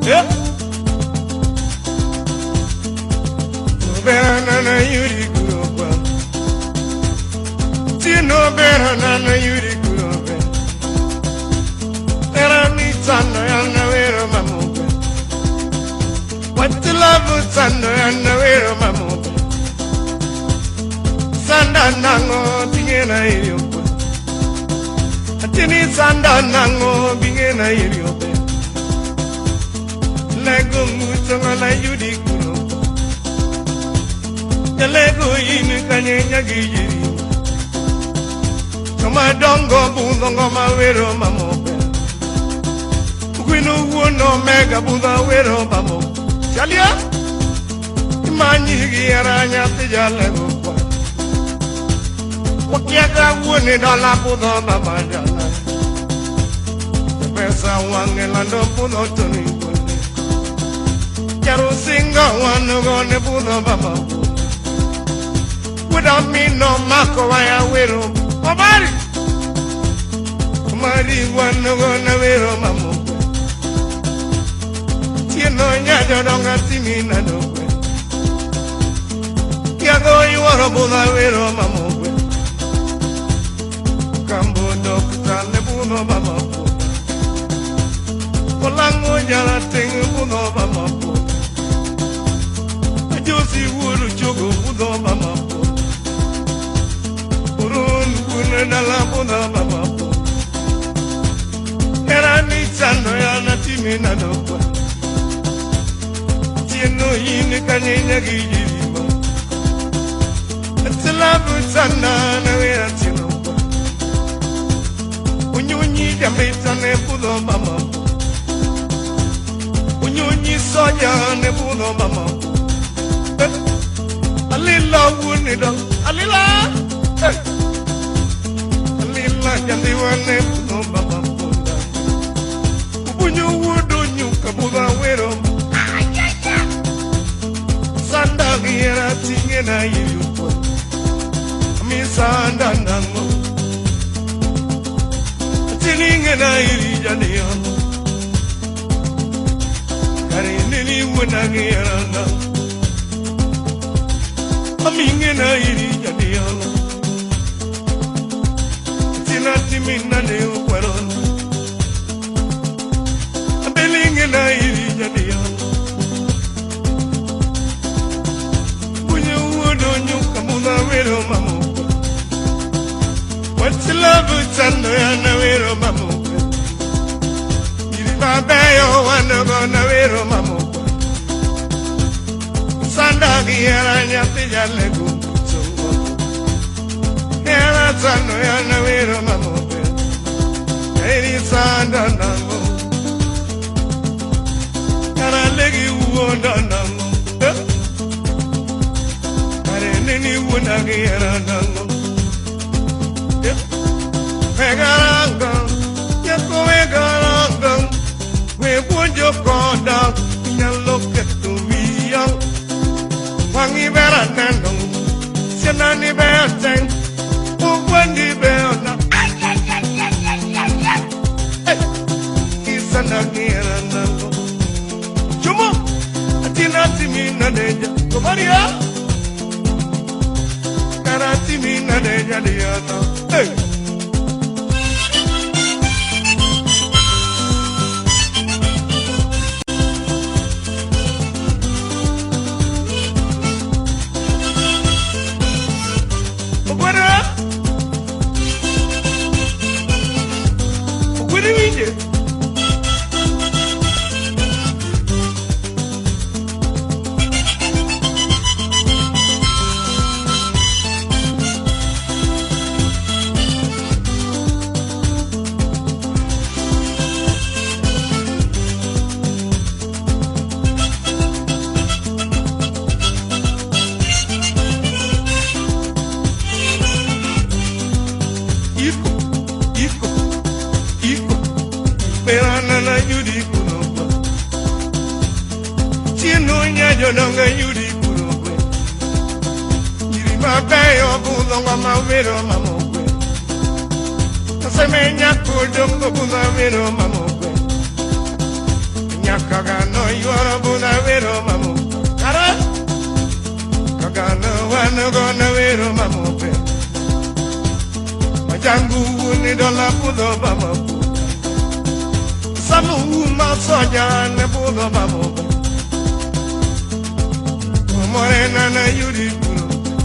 Nana yuri kuroba. Tino bera nana yuri kuroba. Era mi tano yana wero mamobe. What the love tano yana wero mamobe. Sanda nango bingena iriobe. Atini sanda nango bingena iriobe. Lego mutonga la yuri kuroba. Lego inu kanye nyagiri. Kama dongo bungo mawero mamobe. Ukwino uono mega bunga wero mamobe. Chalia Imanyi giaranya tijalego kwa. Wakiaka uone dala bunga mamajala. Pesa wange lando bunga toni kone. Kero singa wano gone bunga mamobe. Without me no mako waya wero Omari wano gona wero mamo Tieno nyajo donga timi na dokwe Kiago iwaro buda wero mamo Kambo dokta le buno mamo Olango jala tengu buno mamo Ajosi wuru chogo buno mamo Nala buda mama Era ni chano ya na timi na dokwa Tieno yini kanyenya gijirima Atalabu chana na wea tinokwa Unyunyi jambita ne budo mama Unyunyi soja ne budo mama Alila wunido Alila Jadi wane puno baba puno Ubunyu wudu nyuka buda wero Sanda gira tinge na yiyupo Mi sanda nango Tininge na yiri jadi yamo Kari nini wuna gira na Aminge na yiri jadi yamo Timina de uquaron A beling in a irija de yon Bunya wodo nyuka muna wero mamu What's the love chando ya na wero mamu Iriba beyo wana gona wero mamu Sanda gira nyate jalegu Era chando ya na wero mamu Eri sanda nango Kara legi uonda nango Kare nini uonda gira nango Vegaranga Yako vegaranga We buonjo konda Nyaloke tu viyang Wangi vera nandong Sianani beateng Uwandi beona Nagira nango Chumo Atina timi na deja Komaria Kara timi na deja diana Hey Ogwara Ogwara winje Nana yuri kuroba Tieno nyajo donga yuri kuroba Yiri mabeyo bulonga mawero mamogwe Kaseme nyako dongo buza wero mamogwe Nyaka gano yuara buna vero mamu. Kara. Kagana wana gona vero mamu pe. Majangu ni dola pudo mamu. Samu masoja ne pudo mamu. Morena na yuri puro.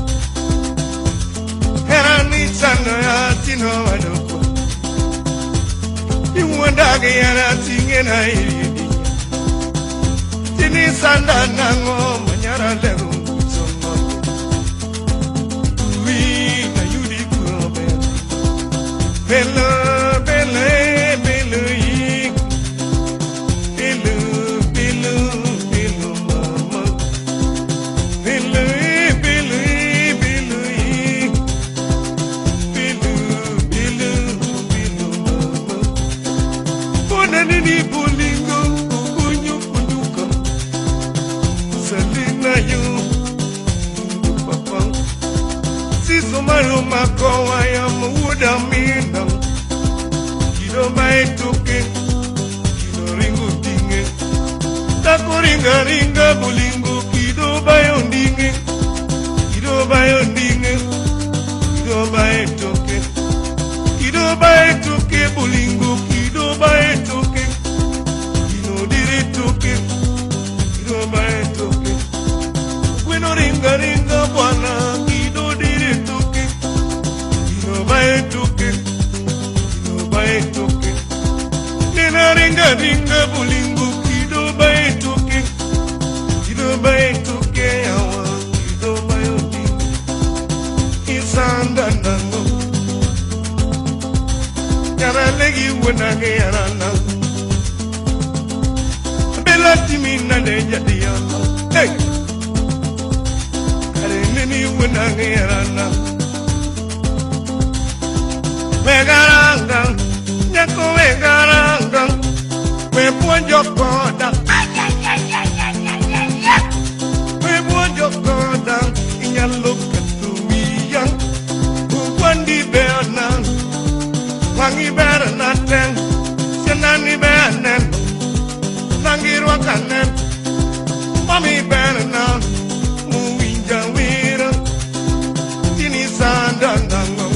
Herani sana ya tino wadoko. Iwandage yana tingena iridi. Tini sanda nango manyara lego somo. Ui na yuri puro be. Belo belo belo yi. Belo belo belo mama. Belo belo belo yi. Belo belo belo mama. Bonani bolingo bunyu bunduka. Salina yo papa. Siso maru makowa ya muda mina. Kido mai tuke. Kido ringo dinge. Tako ringa ringa bolingo. Kido bayo dinge. Kido bayo dinge. Kido bayo tuke. Kido bayo tuke bolingo. Kido bayo tuke. Kido dire tuke. Kido bayo tuke. Bueno ringa ringa bwana. Kido dire tuke. Kido bayo tuke. Kido bayo tuke. Nena ringa ringa bolingo. Kido bayo tuke. Kido bayo tuke yawa. Kido bayo dinge. Isanda nango. Yara legi wenage yara nango. Bela timina de jadi yama. Hey! Kare nini wenage yara nango. Wegaranga, nyako wegaranga. We buonjo koda. We buonjo koda. Inyalo katuwiyan. Uwandi beana. Wangi bernaten. Senani bernen. Nangi rwakanen. Mami bernan. Muwinja wira. Tini sandangango.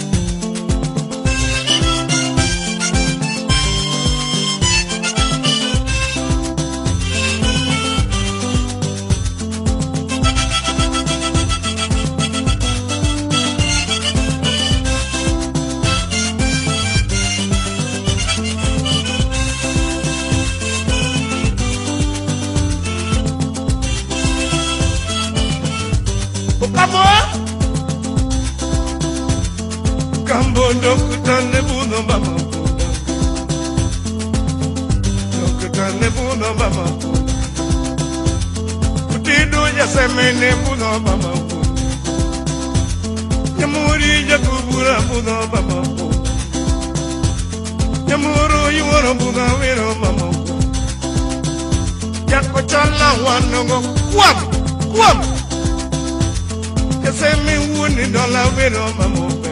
Kambo dokutane buno mama buno. Dokutane buno mama buno. Utido ya semene buno mama buno. Yamuri ya kubura buno mama buno. Yamuru yuoro buno wero mama buno. Yako chala wanongo kwam kwam. Yasemi wuni dola wero mama buno.